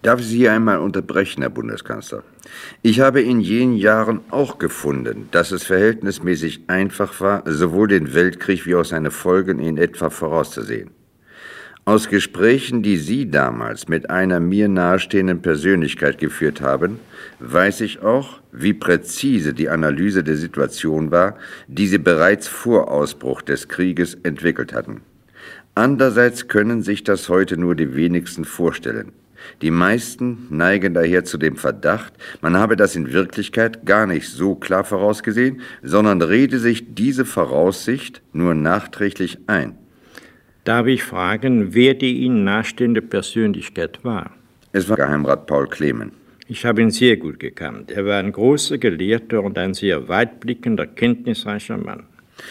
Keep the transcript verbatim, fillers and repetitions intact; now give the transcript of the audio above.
Darf ich Sie hier einmal unterbrechen, Herr Bundeskanzler? Ich habe in jenen Jahren auch gefunden, dass es verhältnismäßig einfach war, sowohl den Weltkrieg wie auch seine Folgen in etwa vorauszusehen. Aus Gesprächen, die Sie damals mit einer mir nahestehenden Persönlichkeit geführt haben, weiß ich auch, wie präzise die Analyse der Situation war, die Sie bereits vor Ausbruch des Krieges entwickelt hatten. Andererseits können sich das heute nur die wenigsten vorstellen. Die meisten neigen daher zu dem Verdacht, man habe das in Wirklichkeit gar nicht so klar vorausgesehen, sondern rede sich diese Voraussicht nur nachträglich ein. Darf ich fragen, wer die Ihnen nahestehende Persönlichkeit war? Es war Geheimrat Paul Clemen. Ich habe ihn sehr gut gekannt. Er war ein großer Gelehrter und ein sehr weitblickender, kenntnisreicher Mann.